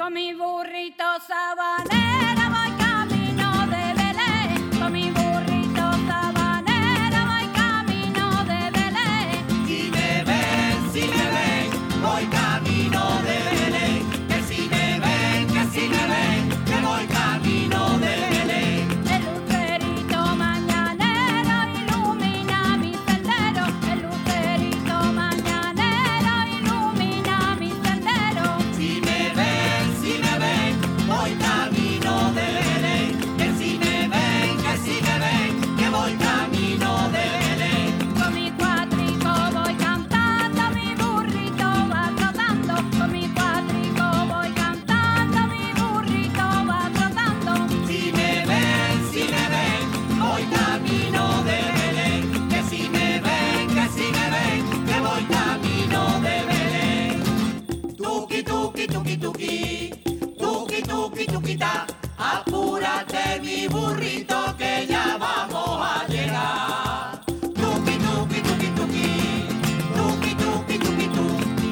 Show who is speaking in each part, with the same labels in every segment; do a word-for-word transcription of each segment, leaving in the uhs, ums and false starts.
Speaker 1: Con mi burrito sabanero voy camino de Belén. Con mi burrito sabanero voy camino de Belén.
Speaker 2: Si me ven, si me ven, voy camino de Belén. Que si me ven, que si me ven, que voy camino de Belén.
Speaker 1: El lucerito mañanero ilumina mi sendero. El lucerito mañanero ilumina mi sendero.
Speaker 2: Si me ven, si me ven, voy camino de Belén. Que si me ven, que si me ven, que voy camino de Belén.
Speaker 1: Con mi cuatrico voy cantando, mi burrito va trotando. Con mi cuatrico voy cantando, mi burrito va trotando.
Speaker 2: Si me ven, si me ven, voy camino de Belén. Que si me ven, que si me ven, que voy camino de Belén. Tuki, tuki, tuki, tuki, tuki, tuki, tuquita, apúrate mi burrito que ya vamos a llegar. Tuki, tuki, tuki, tuki, tuki, tuki, tuki, tu,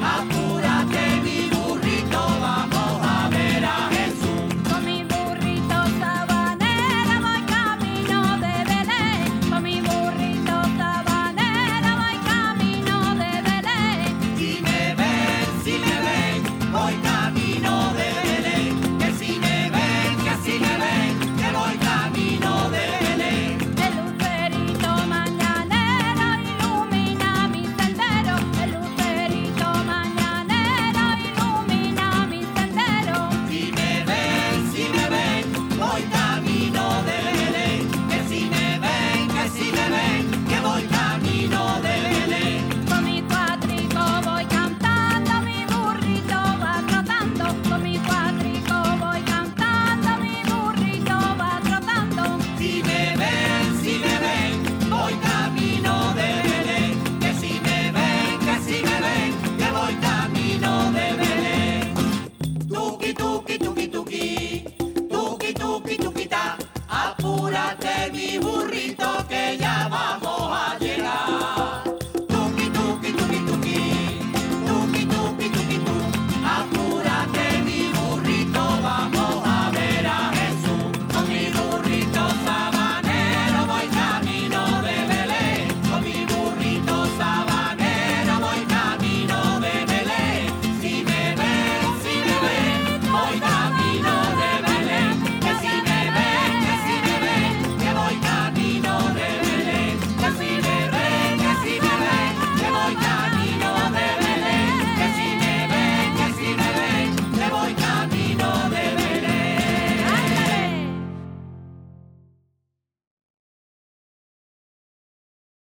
Speaker 2: apúrate mi burrito, vamos a ver a Jesús.
Speaker 1: Con mi burrito sabanero voy camino de Belén. Con mi burrito sabanero voy camino de Belén.
Speaker 2: Si me ven, si me ven, voy camino de Belén. Que si me ven, que si me ven, que voy camino de Belén.
Speaker 1: El lucerito mañanero ilumina mi sendero. El lucerito mañanero ilumina mi sendero.
Speaker 2: Si me ven, si me ven, voy camino de Belén. Que si me ven, que si me ven, que voy camino de Belén.
Speaker 1: Con mi cuatrico voy cantando, mi burrito va trotando. Con mi cuatrico voy cantando, mi burrito va trotando.
Speaker 2: Si me ven, si me ven, voy camino de Belén. Que si me ven, que si me ven, que voy camino de Belén. Tuki, tuki, tuki, tuki, tuki, tuki, tuquita, apúrate mi burrito que ya vamos a llegar.